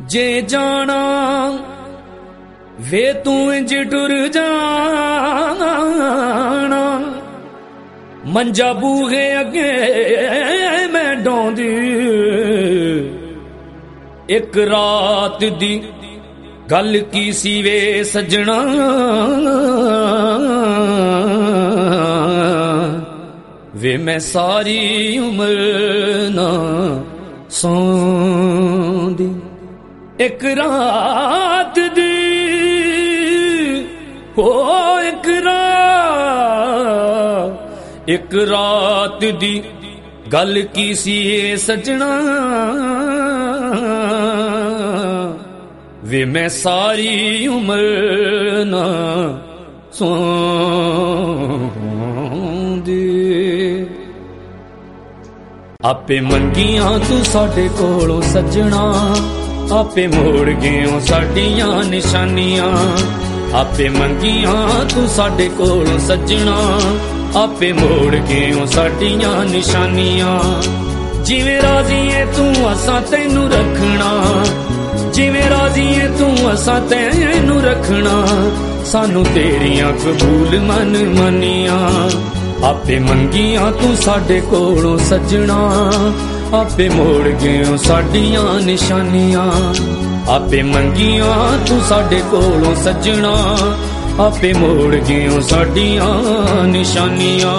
जे जाना वे तू इंज टुर जाना, मंजा बूहे अगे मैं डोंदी। एक रात दी गल की सी वे सजना, वे मैं सारी उम्र ना सौंदी। एक रात दी हो एक रात दी गल की सी सजना, वे मैं सारी उम्र ना सौंदी। आपे मंगियां तू साडे कोलों सजना, आपे मोड़ गयो साडियां निशानियां। आपे मंगियां तू साडे कोलों सजना, आपे मोड़ गयो साडियां निशानियां। जिवें राजी है तू असां तैनू रखना, जिवें राजी है तू असां तैनू रखना, सानू तेरियां कबूल मन मनियां। आपे मंगियां तू साडे कोलों सजना, आपे मोड़ गयो साडियां निशानियां। आपे मंगियां तू साडे कोलों सजना, आपे मोड़ गयो साडियां निशानियां।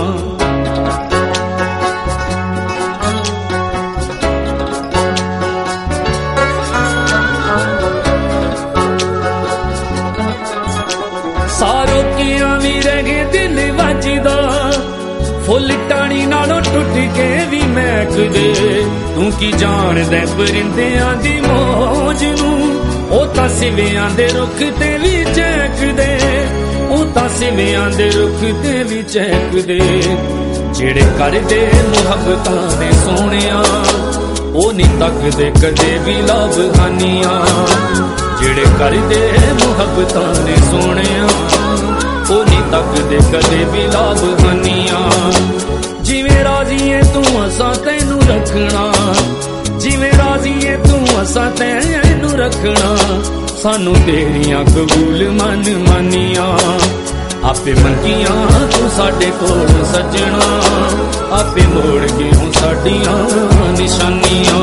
सारो किया भी रह गए दिल वजदा, फुल टाणी नालों टुट के भी महकदे। तू की जान दे परिंदियां दी मौज नू, ओ तां सिवियां दे रुख ते भी चहकदे, ओ तां सिवियां दे रुख ते भी चहकदे। जेड़े करदे मुहब्बतां दे सोहणिया, ओ नी तकदे कदे भी लाभ हानियां। जेड़े करदे मुहब्बतां दे सोहणिया, ओ नी तकदे कदे भी लाभ हानियां। जिवें राजी है तू असां तैनू रखना, जिवें राजी है तू असां तैनू रखना, सानू तेरियां कबूल मन मानियां। आपे मंगियां तू साडे कोल सजना, आपे मोड़ गयो साडियां निशानियां।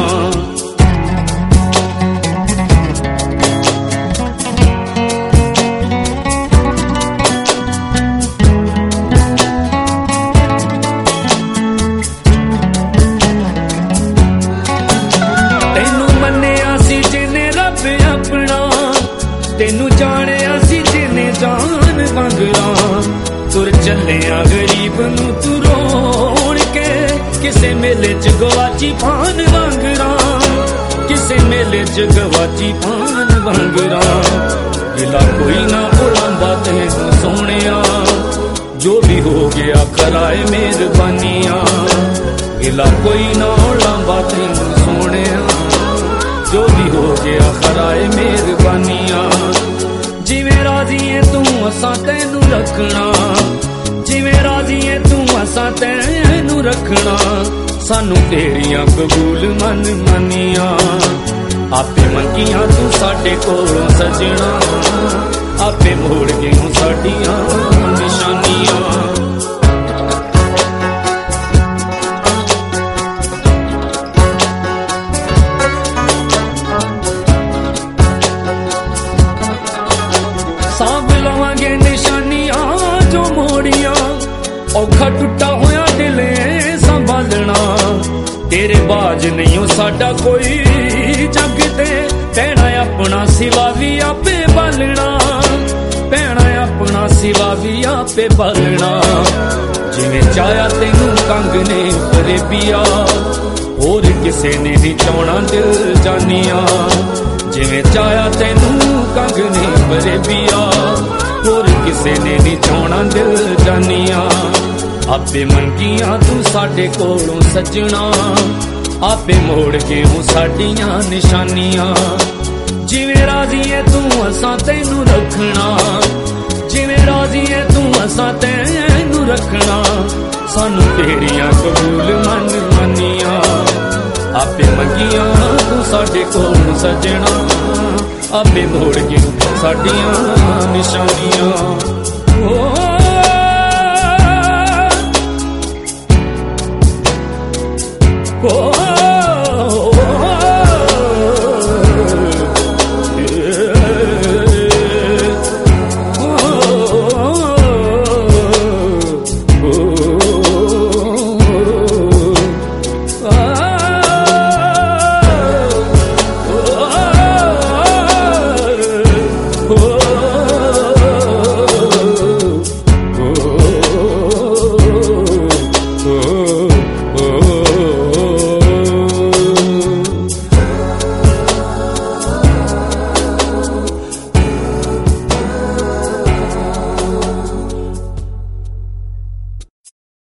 तेनू जानिया सी जिने जान मंगरा, तुर चलिया गरीब नू तू रोण के। किसे मेले च गवाची पान वांगरा, किसे मेले च गवाची पान वांगरा। गिला कोई ना बुलांदा तेनू सोहणिया, जो भी हो गया कराए मेहरबानियां। गिला कोई ना बुलांदा तेनू सोहणिया, जो भी हो गया खराए मेहरबानियां। जिवें राजी है तू असां तैनू रखना, जिवें राजी है तू असां तैनू रखना, सानू तेरियां कबूल मन मनियां। आपे मंगियां तू साडे कोलों सजना, आपे मोड़ गयो साडियां निशानियां। औखा टुटा होया दिले संभालना, तेरे बाज नहीं हो साडा कोई जग ते। भैणा अपना सिवा भी आपे बालना, भैणा अपना सिवा भी आपे बालना। जिवें चाया तेनू कंग ने फरेबिया, होर किसे ने नहीं चाहना दिल जानिया। जिवें चाया तेनू कंग ने फरेबिया, होर किसे ने नहीं चाहना दिल जानिया। आपे मंगियां तू साडे कोलों सजना, आपे मोड़ गयो साडियां निशानियां। जिवें राजी है तू असां तैनू रखना, जिवें राजी है तू असां तैनू रखना, सानू तेरियां कबूल मन मनियां। आपे मंगिया तू साडे कोल सजना, आपे मोड़ के साडियां निशानियां।